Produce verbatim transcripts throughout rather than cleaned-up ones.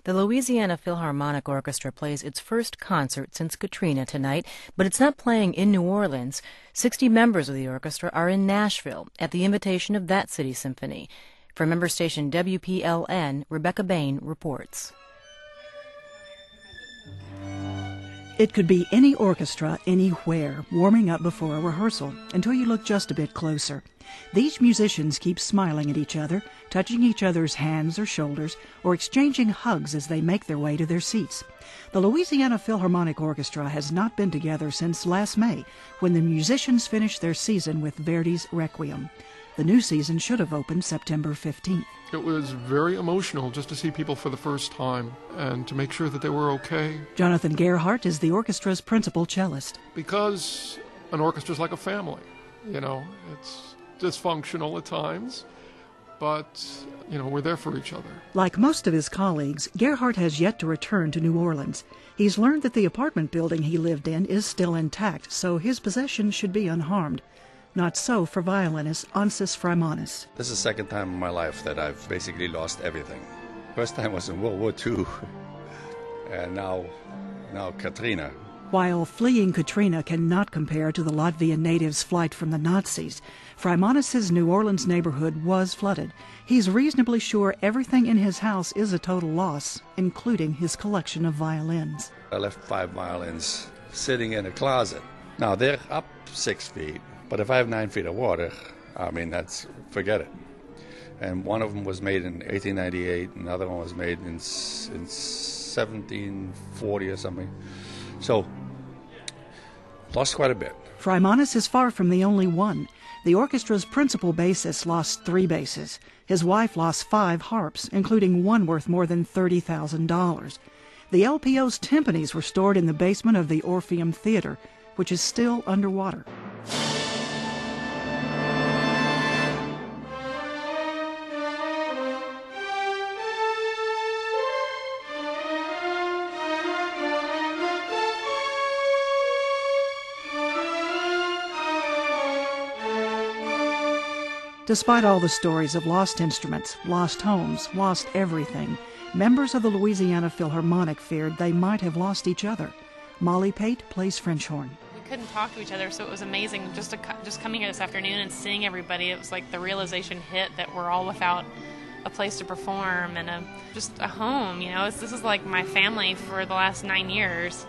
The Louisiana Philharmonic Orchestra plays its first concert since Katrina tonight, but it's not playing in New Orleans. Sixty members of the orchestra are in Nashville at the invitation of that city symphony. From member station W P L N, Rebecca Bain reports. It could be any orchestra, anywhere, warming up before a rehearsal, until you look just a bit closer. These musicians keep smiling at each other, touching each other's hands or shoulders, or exchanging hugs as they make their way to their seats. The Louisiana Philharmonic Orchestra has not been together since last May, when the musicians finished their season with Verdi's Requiem. The new season should have opened September fifteenth. It was very emotional just to see people for the first time and to make sure that they were okay. Jonathan Gerhardt is the orchestra's principal cellist. Because an orchestra's like a family, you know, it's dysfunctional at times, but, you know, we're there for each other. Like most of his colleagues, Gerhardt has yet to return to New Orleans. He's learned that the apartment building he lived in is still intact, so his possessions should be unharmed. Not so for violinist Ansis Freimanis. This is the second time in my life that I've basically lost everything. First time was in World War Two, and now, now Katrina. While fleeing Katrina cannot compare to the Latvian natives' flight from the Nazis, Freimanis' New Orleans neighborhood was flooded. He's reasonably sure everything in his house is a total loss, including his collection of violins. I left five violins sitting in a closet. Now, they're up six feet. But if I have nine feet of water, I mean, that's, forget it. And one of them was made in eighteen ninety-eight, and another one was made in, in seventeen forty or something. So, lost quite a bit. Freimanis is far from the only one. The orchestra's principal bassist lost three basses. His wife lost five harps, including one worth more than thirty thousand dollars. The L P O's timpanis were stored in the basement of the Orpheum Theater, which is still underwater. Despite all the stories of lost instruments, lost homes, lost everything, members of the Louisiana Philharmonic feared they might have lost each other. Molly Pate plays French horn. We couldn't talk to each other, so it was amazing just to, just coming here this afternoon and seeing everybody. It was like the realization hit that we're all without a place to perform and a, just a home. You know, it's, this is like my family for the last nine years.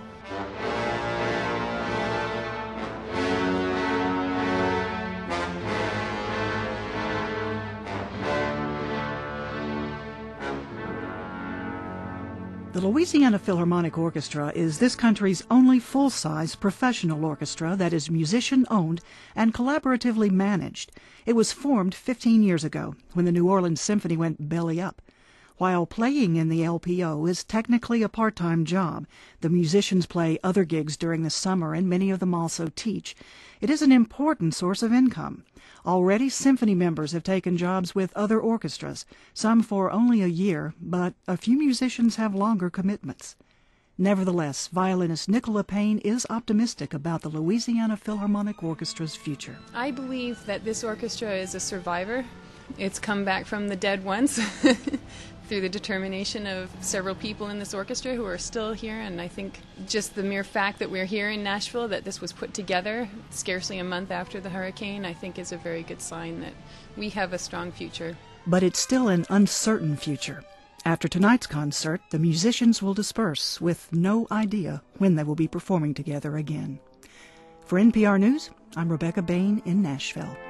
The Louisiana Philharmonic Orchestra is this country's only full-size professional orchestra that is musician-owned and collaboratively managed. It was formed fifteen years ago when the New Orleans Symphony went belly up. While playing in the L P O is technically a part-time job, the musicians play other gigs during the summer and many of them also teach. It is an important source of income. Already symphony members have taken jobs with other orchestras, some for only a year, but a few musicians have longer commitments. Nevertheless, violinist Nicola Payne is optimistic about the Louisiana Philharmonic Orchestra's future. I believe that this orchestra is a survivor. It's come back from the dead once through the determination of several people in this orchestra who are still here, and I think just the mere fact that we're here in Nashville, that this was put together scarcely a month after the hurricane, I think is a very good sign that we have a strong future. But it's still an uncertain future. After tonight's concert, the musicians will disperse with no idea when they will be performing together again. For N P R News, I'm Rebecca Bain in Nashville.